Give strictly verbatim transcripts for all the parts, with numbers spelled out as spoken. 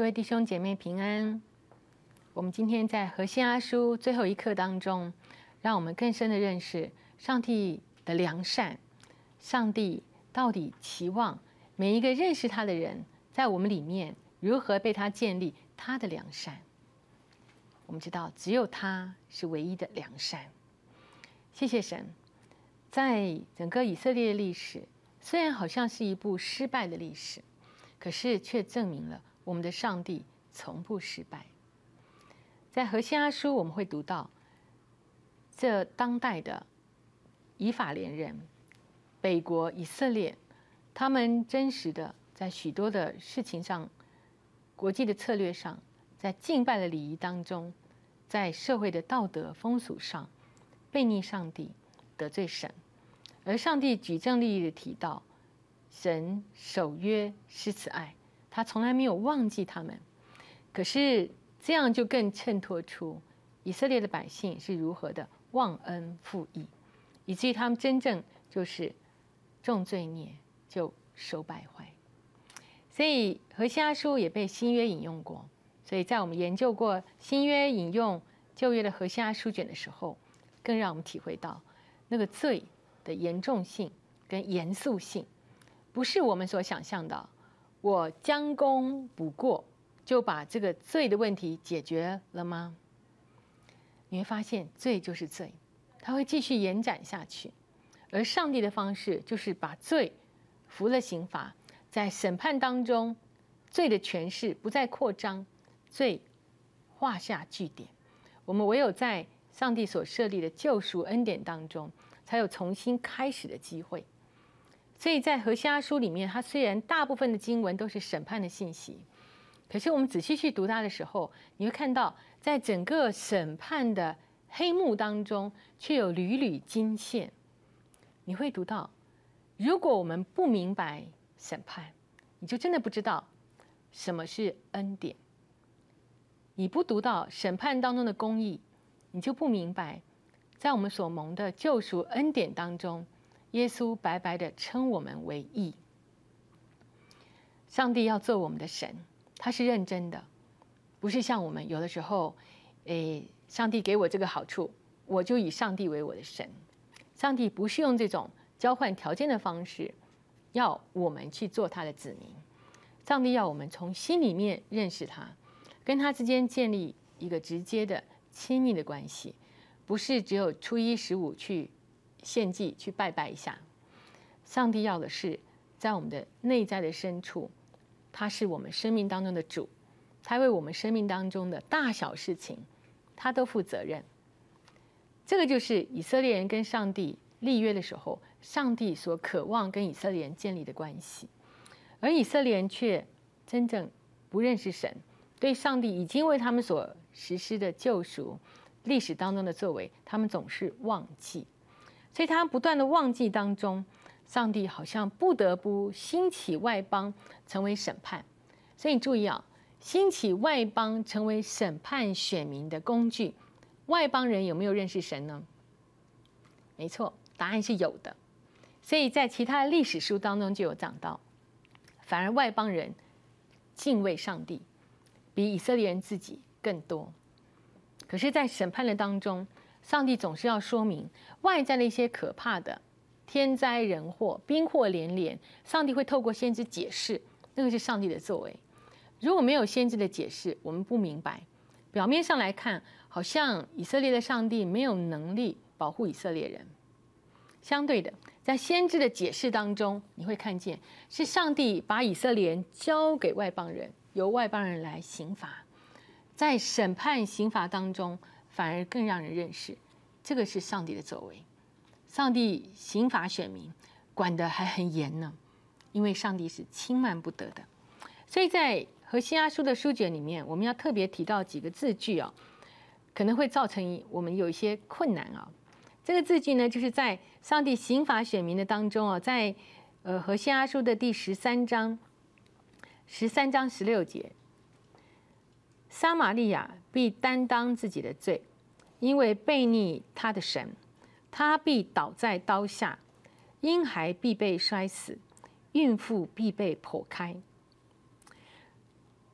各位弟兄姐妹平安。我们今天在何西阿书最后一课当中，让我们更深的认识上帝的良善。上帝到底期望每一个认识他的人，在我们里面如何被他建立他的良善。我们知道，只有他是唯一的良善。谢谢神，在整个以色列的历史，虽然好像是一部失败的历史，可是却证明了我们的上帝从不失败。在何西阿书，我们会读到这当代的以法莲人、北国以色列，他们真实的在许多的事情上、国际的策略上，在敬拜的礼仪当中，在社会的道德风俗上，悖逆上帝，得罪神。而上帝举证例例的提到，神守约施慈爱，他从来没有忘记他们。可是这样就更衬托出以色列的百姓是如何的忘恩负义，以至于他们真正就是重罪孽就受败坏。所以何西阿书也被新约引用过，所以在我们研究过新约引用旧约的何西阿书卷的时候，更让我们体会到那个罪的严重性跟严肃性，不是我们所想象的我将功补过就把这个罪的问题解决了吗？你会发现罪就是罪，它会继续延展下去。而上帝的方式就是把罪服了刑罚，在审判当中，罪的权势不再扩张，罪画下句点。我们唯有在上帝所设立的救赎恩典当中，才有重新开始的机会。所以在何西阿书里面，它虽然大部分的经文都是审判的信息，可是我们仔细去读它的时候，你会看到在整个审判的黑幕当中，却有缕缕金线。你会读到，如果我们不明白审判，你就真的不知道什么是恩典。你不读到审判当中的公义，你就不明白在我们所蒙的救赎恩典当中，耶稣白白的称我们为义。上帝要做我们的神，他是认真的，不是像我们有的时候，诶，上帝给我这个好处，我就以上帝为我的神。上帝不是用这种交换条件的方式，要我们去做他的子民。上帝要我们从心里面认识他，跟他之间建立一个直接的亲密的关系，不是只有初一十五去献祭去拜拜一下。上帝要的是在我们的内在的深处，他是我们生命当中的主，他为我们生命当中的大小事情他都负责任。这个就是以色列人跟上帝立约的时候，上帝所渴望跟以色列人建立的关系。而以色列人却真正不认识神，对上帝已经为他们所实施的救赎历史当中的作为，他们总是忘记。所以他们不断的忘记当中，上帝好像不得不兴起外邦成为审判。所以你注意啊，兴起外邦成为审判选民的工具，外邦人有没有认识神呢？没错，答案是有的。所以在其他的历史书当中就有讲到，反而外邦人敬畏上帝比以色列人自己更多。可是在审判的当中，上帝总是要说明外在的一些可怕的天灾人祸、兵祸连连，上帝会透过先知解释，那个是上帝的作为。如果没有先知的解释，我们不明白。表面上来看，好像以色列的上帝没有能力保护以色列人。相对的，在先知的解释当中，你会看见是上帝把以色列人交给外邦人，由外邦人来刑罚。在审判刑罚当中，反而更让人认识，这个是上帝的作为。上帝刑罚选民，管得还很严呢，因为上帝是轻慢不得的。所以在何西阿书的书卷里面，我们要特别提到几个字句啊，可能会造成我们有一些困难啊。这个字句呢，就是在上帝刑罚选民的当中啊，在呃何西阿书的第十三章，十三章十六节，撒玛利亚必担当自己的罪，因为悖逆他的神，他必倒在刀下，婴孩必被摔死，孕妇必被剖开。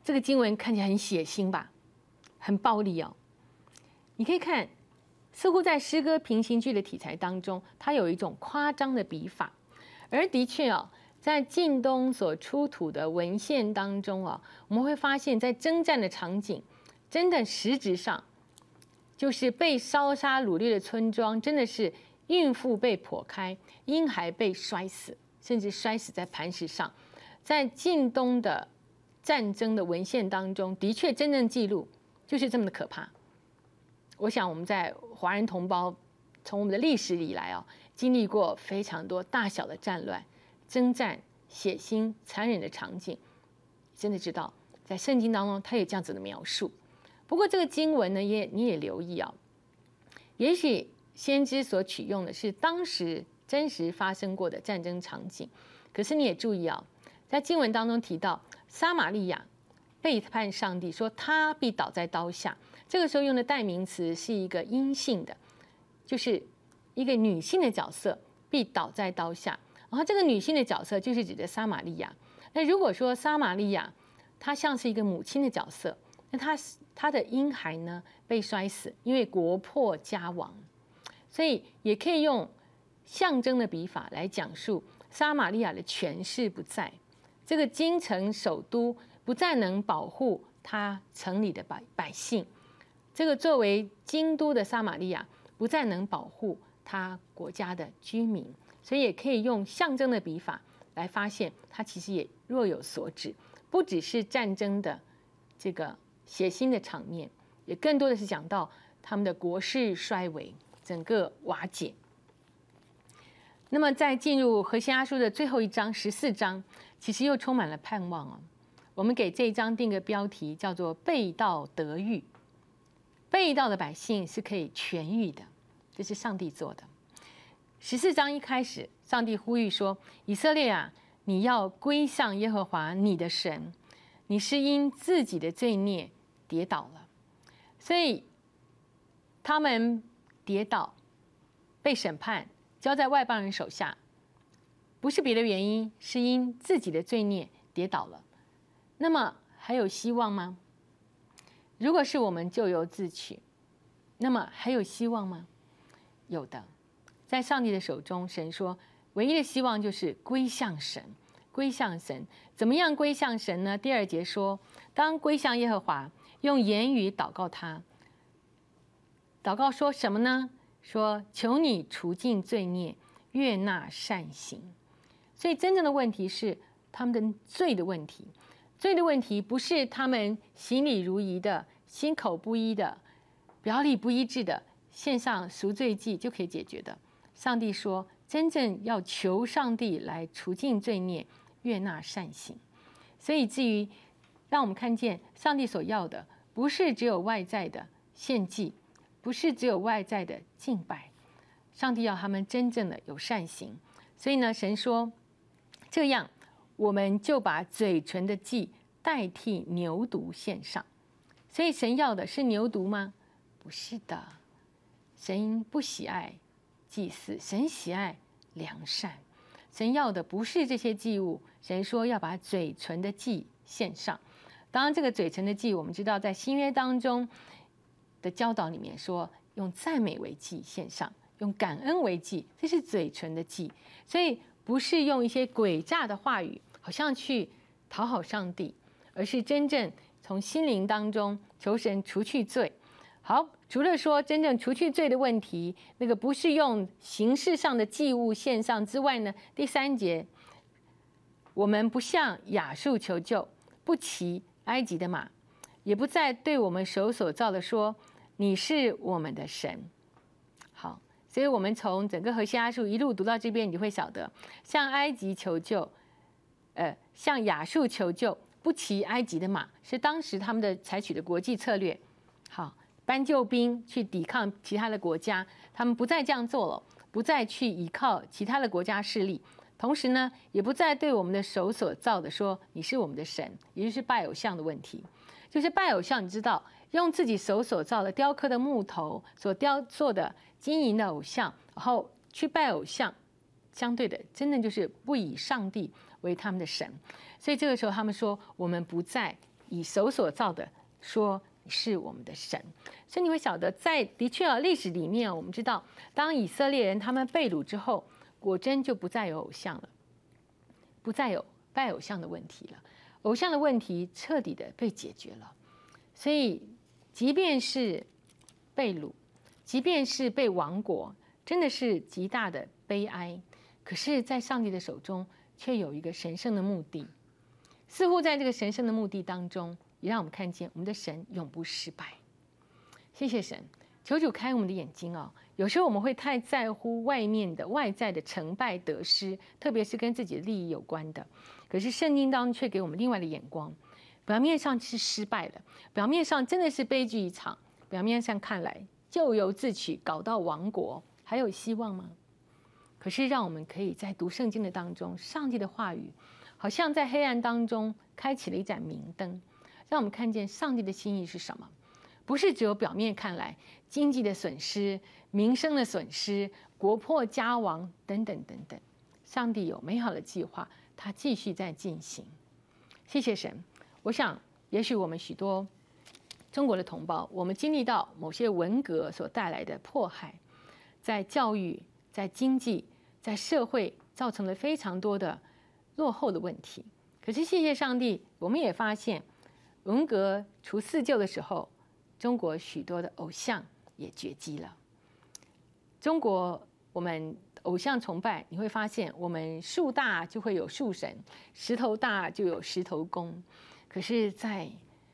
这个经文看起来很血腥吧，很暴力哦。你可以看，似乎在诗歌平行句的题材当中，它有一种夸张的笔法，而的确哦，在晋东所出土的文献当中啊，我们会发现，在征战的场景，真的实质上就是被烧杀掳掠的村庄，真的是孕妇被剖开，婴孩被摔死，甚至摔死在磐石上。在晋东的战争的文献当中，的确真正记录就是这么的可怕。我想我们在华人同胞从我们的历史以来啊，经历过非常多大小的战乱、征战、血腥、残忍的场景，真的知道在圣经当中，它有这样子的描述。不过这个经文呢，也你也留意啊，也许先知所取用的是当时真实发生过的战争场景，可是你也注意啊，在经文当中提到撒玛利亚背叛上帝，说他必倒在刀下。这个时候用的代名词是一个阴性的，就是一个女性的角色必倒在刀下。然后这个女性的角色就是指的撒玛利亚。那如果说撒玛利亚她像是一个母亲的角色，那她她的婴孩呢被摔死，因为国破家亡，所以也可以用象征的笔法来讲述撒玛利亚的权势不在，这个京城首都不再能保护他城里的百百姓。这个作为京都的撒玛利亚不再能保护他国家的居民，所以也可以用象征的笔法来发现，它其实也若有所指，不只是战争的这个血腥的场面，也更多的是讲到他们的国势衰微，整个瓦解。那么在进入何西阿书的最后一章十四章，其实又充满了盼望哦。我们给这一章定个标题，叫做背道得愈。背道的百姓是可以痊愈的，这是上帝做的。十四章一开始，上帝呼吁说：“以色列啊，你要归向耶和华你的神，你是因自己的罪孽跌倒了。”所以他们跌倒，被审判，交在外邦人手下，不是别的原因，是因自己的罪孽跌倒了。那么还有希望吗？如果是我们咎由自取，那么还有希望吗？有的，在上帝的手中，神说，唯一的希望就是归向神，归向神。怎么样归向神呢？第二节说，当归向耶和华，用言语祷告他。祷告说什么呢？说求你除尽罪孽，悦纳善行。所以真正的问题是他们的罪的问题。罪的问题不是他们行礼如仪的、心口不一的、表里不一致的献上赎罪祭就可以解决的。上帝说，真正要求上帝来除尽罪孽，悦纳善行。所以至于让我们看见上帝所要的，不是只有外在的献祭，不是只有外在的敬拜，上帝要他们真正的有善行。所以呢，神说，这样我们就把嘴唇的祭代替牛犊献上。所以神要的是牛犊吗？不是的，神不喜爱祭祀，神喜爱良善。神要的不是这些祭物，神说要把嘴唇的祭献上。当然这个嘴唇的祭，我们知道在新约当中的教导里面说，用赞美为祭献上，用感恩为祭，这是嘴唇的祭。所以不是用一些诡诈的话语好像去讨好上帝，而是真正从心灵当中求神除去罪。好，除了说真正除去罪的问题，那个不是用形式上的祭物献上之外呢，第三节，我们不向亚述求救，不骑埃及的马，也不再对我们手所造的说，你是我们的神。好，所以我们从整个何西阿书一路读到这边，你就会晓得，向埃及求救，呃，向亚述求救，不骑埃及的马，是当时他们的采取的国际策略。好，搬救兵去抵抗其他的国家，他们不再这样做了，不再去依靠其他的国家势力，同时呢，也不再对我们的手所造的说你是我们的神，也就是拜偶像的问题。就是拜偶像，你知道，用自己手所造的雕刻的木头所雕做的金银的偶像，然后去拜偶像，相对的，真正就是不以上帝为他们的神。所以这个时候他们说，我们不再以手所造的说你是我们的神。所以你会晓得，在的确啊，历史里面我们知道，当以色列人他们被掳之后，果真就不再有偶像了，不再有拜偶像的问题了，偶像的问题彻底的被解决了。所以，即便是被掳，即便是被亡国，真的是极大的悲哀。可是，在上帝的手中，却有一个神圣的目的。似乎在这个神圣的目的当中，也让我们看见我们的神永不失败。谢谢神，求主开我们的眼睛哦。有时候我们会太在乎外面的外在的成败得失，特别是跟自己的利益有关的。可是圣经当中却给我们另外的眼光，表面上是失败了，表面上真的是悲剧一场，表面上看来咎由自取，搞到亡国，还有希望吗？可是让我们可以在读圣经的当中，上帝的话语好像在黑暗当中开启了一盏明灯，让我们看见上帝的心意是什么。不是只有表面看来经济的损失、民生的损失、国破家亡等等等等，上帝有美好的计划，他继续在进行。谢谢神。我想也许我们许多中国的同胞，我们经历到某些文革所带来的迫害，在教育、在经济、在社会造成了非常多的落后的问题。可是谢谢上帝，我们也发现文革除四旧的时候，中国许多的偶像也绝迹了。中国我们偶像崇拜，你会发现我们树大就会有树神，石头大就有石头公。可是在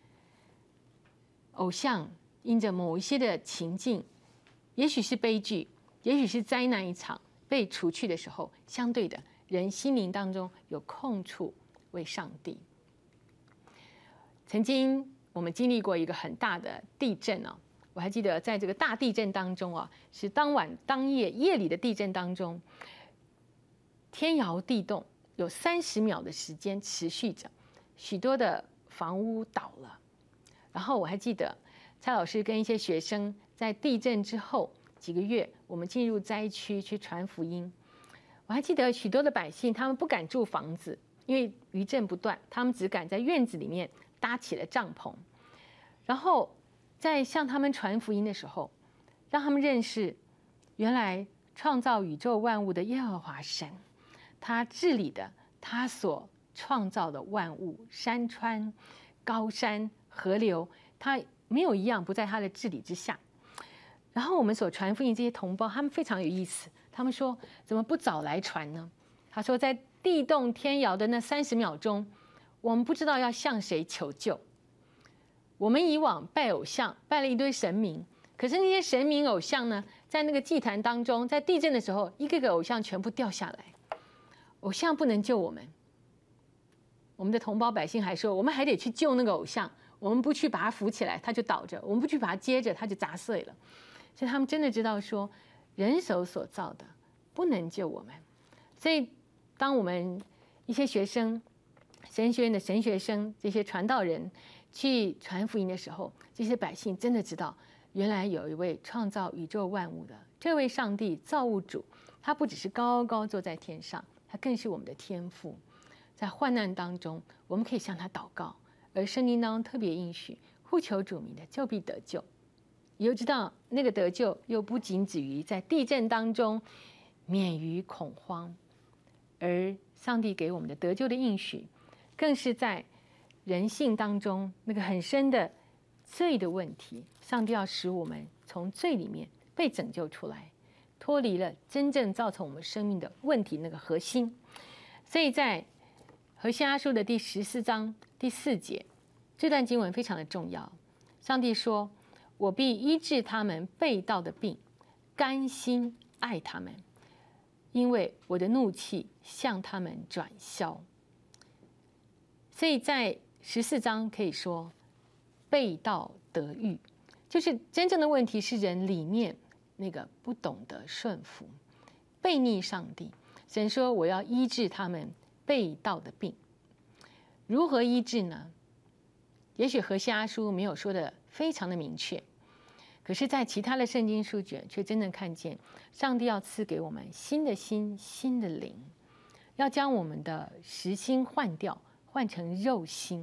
偶像因着某一些的情境，也许是悲剧，也许是灾难一场被除去的时候，相对的人心灵当中有空处为上帝。曾经我们经历过一个很大的地震哦，我还记得在这个大地震当中啊，是当晚当夜夜里的地震当中，天摇地动，有三十秒的时间持续着，许多的房屋倒了。然后我还记得蔡老师跟一些学生在地震之后几个月，我们进入灾区去传福音。我还记得许多的百姓，他们不敢住房子，因为余震不断，他们只敢在院子里面搭起了帐篷。然后在向他们传福音的时候，让他们认识原来创造宇宙万物的耶和华神，他治理的他所创造的万物，山川、高山、河流，他没有一样不在他的治理之下。然后我们所传福音这些同胞，他们非常有意思，他们说怎么不早来传呢？他说在地动天摇的那三十秒钟，我们不知道要向谁求救。我们以往拜偶像，拜了一堆神明，可是那些神明偶像呢，在那个祭坛当中，在地震的时候，一个个偶像全部掉下来，偶像不能救我们。我们的同胞百姓还说，我们还得去救那个偶像，我们不去把它扶起来，它就倒着；我们不去把它接着，它就砸碎了。所以他们真的知道说，人手所造的不能救我们。所以，当我们一些学生、神学院的神学生、这些传道人去传福音的时候，这些百姓真的知道，原来有一位创造宇宙万物的这位上帝造物主，他不只是高高坐在天上，他更是我们的天父。在患难当中，我们可以向他祷告，而圣经当中特别应许，呼求主名的就必得救。你又知道那个得救又不仅止于在地震当中免于恐慌，而上帝给我们的得救的应许，更是在人性当中那个很深的罪的问题，上帝要使我们从罪里面被拯救出来，脱离了真正造成我们生命的问题那个核心。所以在何西阿书的第十四章第四节，这段经文非常的重要。上帝说，我必医治他们背道的病，甘心爱他们，因为我的怒气向他们转消。所以在十四章可以说背道得愈，就是真正的问题是人里面那个不懂得顺服，悖逆上帝。神说我要医治他们背道的病。如何医治呢？也许何西阿书没有说的非常的明确，可是在其他的圣经书卷却真正看见上帝要赐给我们新的心、新的灵，要将我们的实心换掉，换成肉心，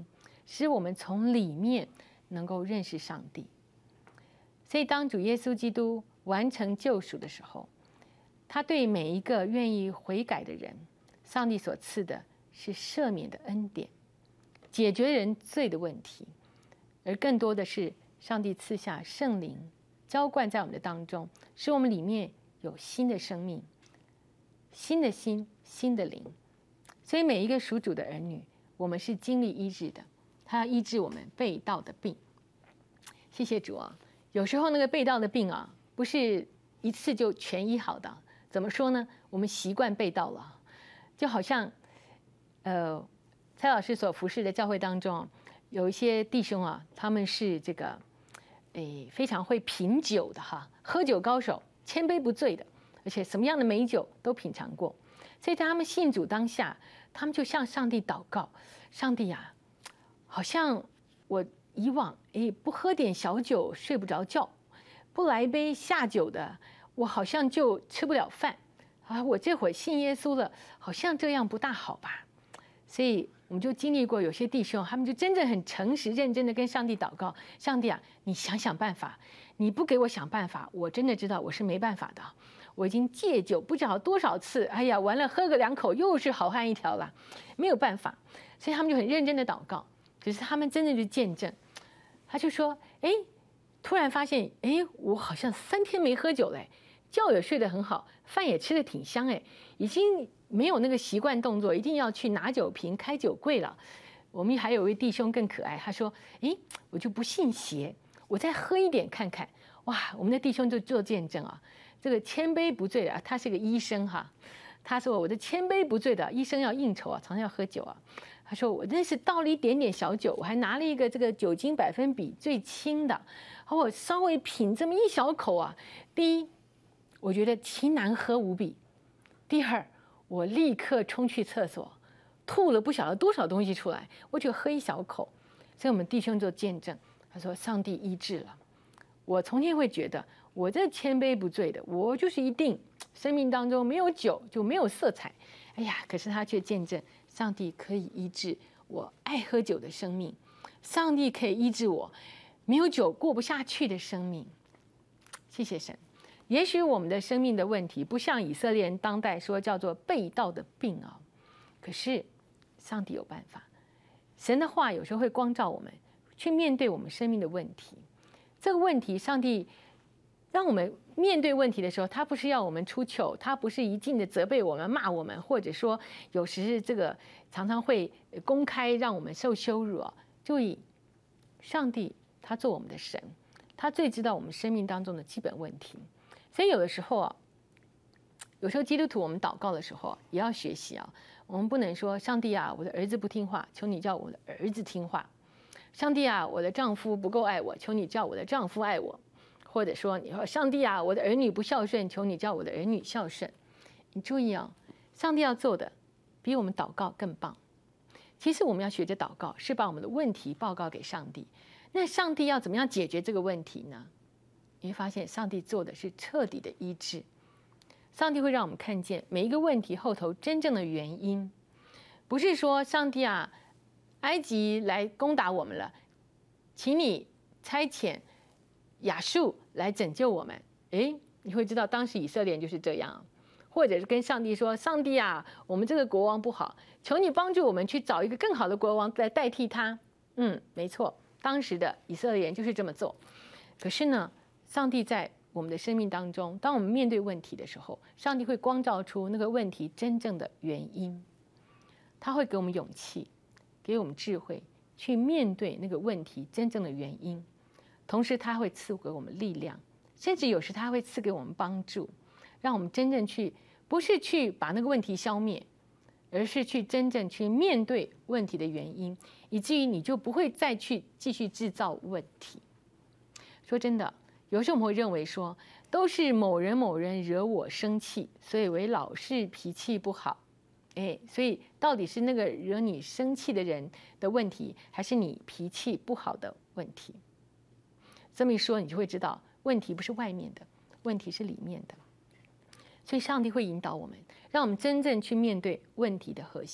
使我们从里面能够认识上帝。所以，当主耶稣基督完成救赎的时候，他对每一个愿意悔改的人，上帝所赐的是赦免的恩典，解决人罪的问题，而更多的是上帝赐下圣灵，浇灌在我们的当中，使我们里面有新的生命、新的心、新的灵。所以每一个属主的儿女，我们是经历医治的，他要医治我们背道的病。谢谢主啊！有时候那个背道的病啊，不是一次就全医好的。怎么说呢？我们习惯背道了，就好像呃，蔡老师所服侍的教会当中，有一些弟兄啊，他们是这个诶非常会品酒的哈，喝酒高手，千杯不醉的，而且什么样的美酒都品尝过。所以在他们信主当下，他们就向上帝祷告：上帝啊，好像我以往诶不喝点小酒睡不着觉，不来一杯下酒的，我好像就吃不了饭啊！我这会儿信耶稣了，好像这样不大好吧？所以我们就经历过有些弟兄，他们就真正很诚实认真的跟上帝祷告：上帝啊，你想想办法，你不给我想办法，我真的知道我是没办法的。我已经戒酒不知道多少次，哎呀，完了喝个两口又是好汉一条了，没有办法。所以他们就很认真的祷告。可是他们真正去见证，他就说：哎，突然发现，哎，我好像三天没喝酒嘞，觉也睡得很好，饭也吃得挺香，哎，已经没有那个习惯动作，一定要去拿酒瓶、开酒柜了。我们还有一位弟兄更可爱，他说：哎，我就不信邪，我再喝一点看看。哇，我们的弟兄就做见证啊。这个千杯不醉的，他是个医生哈。他说我的千杯不醉的，医生要应酬啊，常常要喝酒啊。他说我真是倒了一点点小酒，我还拿了一个这个酒精百分比最轻的，我稍微品这么一小口啊。第一，我觉得其难喝无比；第二，我立刻冲去厕所，吐了不晓得多少东西出来，我就喝一小口。所以我们弟兄做见证，他说上帝医治了我，从前会觉得。我这千杯不醉的，我就是一定生命当中没有酒就没有色彩。哎呀，可是他却见证上帝可以医治我爱喝酒的生命，上帝可以医治我没有酒过不下去的生命。谢谢神。也许我们的生命的问题不像以色列人当代说叫做背道的病啊，可是上帝有办法。神的话有时候会光照我们去面对我们生命的问题。这个问题上帝当我们面对问题的时候，他不是要我们出糗，他不是一劲的责备我们、骂我们，或者说有时这个常常会公开让我们受羞辱啊。注意，上帝他做我们的神，他最知道我们生命当中的基本问题。所以有的时候啊，有时候基督徒我们祷告的时候也要学习啊，我们不能说上帝啊，我的儿子不听话，求你叫我的儿子听话；上帝啊，我的丈夫不够爱我，求你叫我的丈夫爱我。或者说，你说上帝啊，我的儿女不孝顺，求你叫我的儿女孝顺。你注意啊，上帝要做的比我们祷告更棒。其实我们要学着祷告，是把我们的问题报告给上帝。那上帝要怎么样解决这个问题呢？你会发现，上帝做的是彻底的医治。上帝会让我们看见每一个问题后头真正的原因，不是说上帝啊，埃及来攻打我们了，请你差遣亚述来拯救我们。诶，你会知道当时以色列人就是这样，或者是跟上帝说：上帝啊，我们这个国王不好，求你帮助我们去找一个更好的国王来代替他。嗯，没错，当时的以色列人就是这么做。可是呢，上帝在我们的生命当中，当我们面对问题的时候，上帝会光照出那个问题真正的原因，他会给我们勇气，给我们智慧，去面对那个问题真正的原因。同时他会赐给我们力量，甚至有时他会赐给我们帮助，让我们真正去，不是去把那个问题消灭，而是去真正去面对问题的原因，以至于你就不会再去继续制造问题。说真的，有时候我们会认为说，都是某人某人惹我生气，所以我老是脾气不好。哎，所以到底是那个惹你生气的人的问题，还是你脾气不好的问题？这么一说，你就会知道问题不是外面的，问题是里面的。所以上帝会引导我们，让我们真正去面对问题的核心，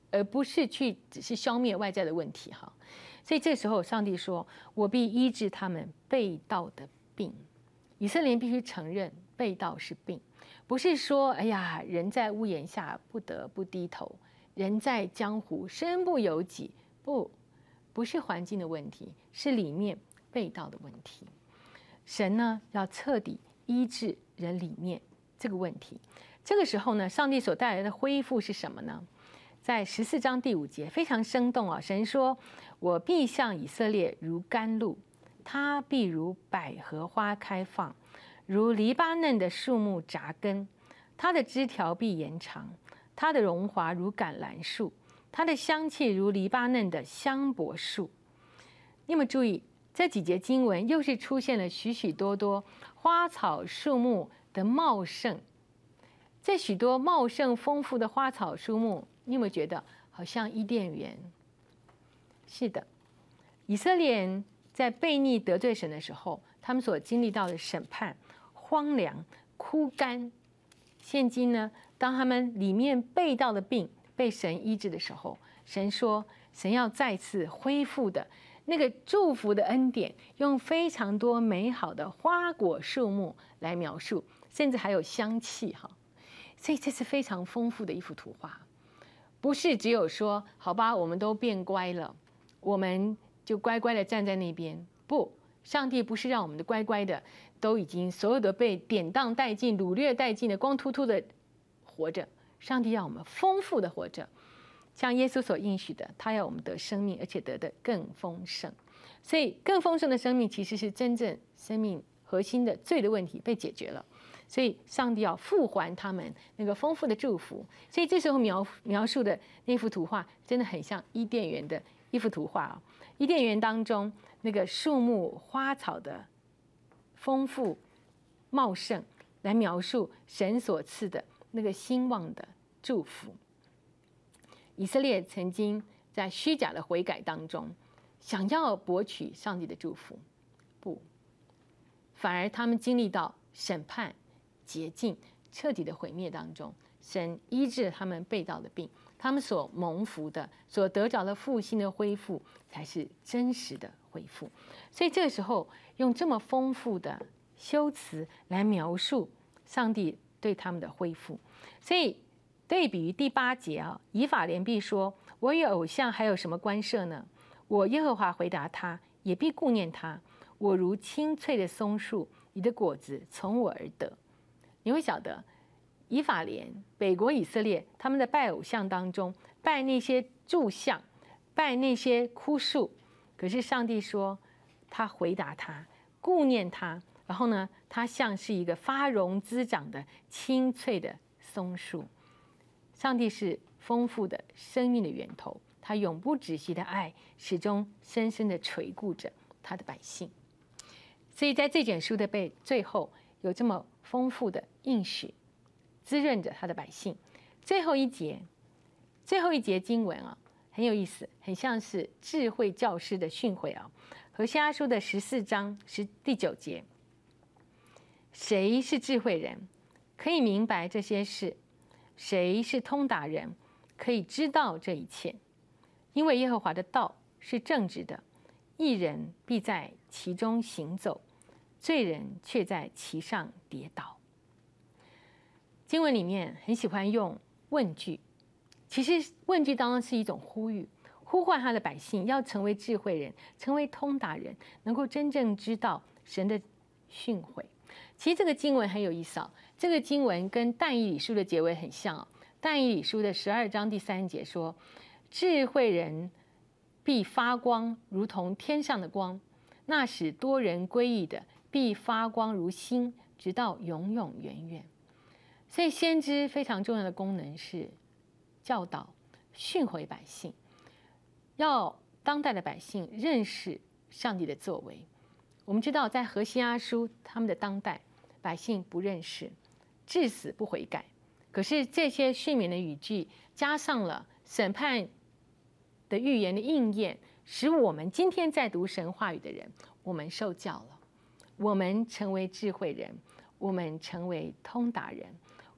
而不是去只是消灭外在的问题哈。所以这时候上帝说：“我必医治他们背道的病。”以色列人必须承认背道是病，不是说哎呀人在屋檐下不得不低头，人在江湖身不由己。不，不是环境的问题，是里面背道的问题。神呢要彻底医治人里面这个问题。这个时候呢，上帝所带来的恢复是什么呢？在十四章第五节非常生动啊！神说：“我必向以色列如甘露，他必如百合花开放，如黎巴嫩的树木扎根，它的枝条必延长，它的荣华如橄榄树，它的香气如黎巴嫩的香柏树。”你有没有注意这几节经文又是出现了许许多多花草树木的茂盛？这许多茂盛丰富的花草树木，你有没有觉得好像伊甸园？是的，以色列人在悖逆得罪神的时候，他们所经历到的审判、荒凉、枯干。现今呢，当他们里面背道的病被神医治的时候，神说，神要再次恢复的那个祝福的恩典，用非常多美好的花果树木来描述，甚至还有香气哈。所以这是非常丰富的一幅图画，不是只有说好吧，我们都变乖了，我们就乖乖的站在那边。不，上帝不是让我们的乖乖的都已经所有的被典当殆尽、掳掠殆尽的光秃秃的活着。上帝要我们丰富的活着，像耶稣所应许的，他要我们得生命，而且得的更丰盛。所以更丰盛的生命其实是真正生命核心的罪的问题被解决了。所以上帝要复还他们那个丰富的祝福。所以这时候描描述的那幅图画真的很像伊甸园的一幅图画啊！伊甸园当中那个树木花草的丰富茂盛，来描述神所赐的那个兴旺的祝福。以色列曾经在虚假的悔改当中，想要博取上帝的祝福，不，反而他们经历到审判、洁净、彻底的毁灭当中，神医治他们背道的病，他们所蒙福的、所得着的复兴的恢复，才是真实的恢复。所以这个时候，用这么丰富的修辞来描述上帝对他们的恢复。所以对比于第八节啊，以法莲必说：“我与偶像还有什么关涉呢？”我耶和华回答他，也必顾念他。我如青翠的松树，你的果子从我而得。你会晓得，以法莲、北国以色列，他们在拜偶像当中，拜那些柱像，拜那些枯树。可是上帝说，他回答他，顾念他，然后呢，他像是一个发荣滋长的青翠的松树。上帝是丰富的生命的源头，他永不止息的爱，始终深深的垂顾着他的百姓。所以在这卷书的背最后，有这么丰富的应许，滋润着他的百姓。最后一节，最后一节经文啊，很有意思，很像是智慧教师的训诲啊。何西阿书的十四章十第九节，谁是智慧人，可以明白这些事？谁是通达人，可以知道这一切？因为耶和华的道是正直的，义人必在其中行走，罪人却在其上跌倒。经文里面很喜欢用问句，其实问句当中是一种呼吁，呼唤他的百姓要成为智慧人，成为通达人，能够真正知道神的训诲。其实这个经文很有意思啊，这个经文跟但以理书的结尾很像啊。但以理书的十二章第三节说：“智慧人必发光，如同天上的光；那使多人归义的，必发光如星，直到永永远远。”所以先知非常重要的功能是教导、训诲百姓，要当代的百姓认识上帝的作为。我们知道，在何西阿书他们的当代百姓不认识，至死不悔改。可是这些训勉的语句，加上了审判的预言的应验，使我们今天在读神话语的人，我们受教了，我们成为智慧人，我们成为通达人，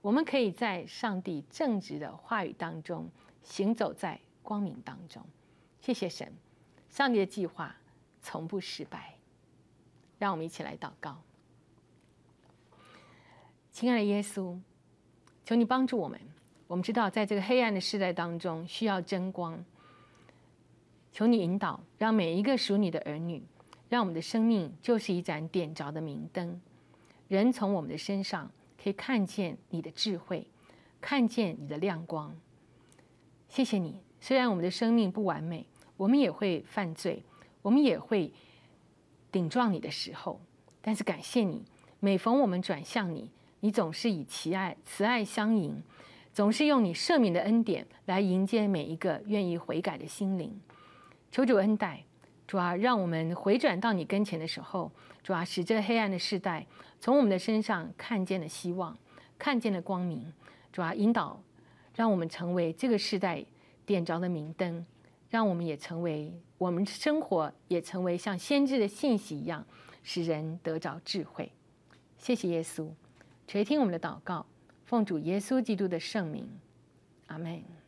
我们可以在上帝正直的话语当中行走在光明当中。谢谢神，上帝的计划从不失败。让我们一起来祷告。亲爱的耶稣，求你帮助我们。我们知道在这个黑暗的时代当中需要真光，求你引导，让每一个属你的儿女，让我们的生命就是一盏点着的明灯。人从我们的身上可以看见你的智慧，看见你的亮光。谢谢你，虽然我们的生命不完美，我们也会犯罪，我们也会顶撞你的时候，但是感谢你，每逢我们转向你，你总是以慈爱慈爱相迎，总是用你赦免的恩典来迎接每一个愿意悔改的心灵。求主恩待，主啊，让我们回转到你跟前的时候，主啊，使这黑暗的世代从我们的身上看见了希望，看见了光明。主啊，引导，让我们成为这个世代点着的明灯，让我们也成为我们生活也成为像先知的信息一样，使人得着智慧。谢谢耶稣，垂听我们的祷告，奉主耶稣基督的圣名，阿们。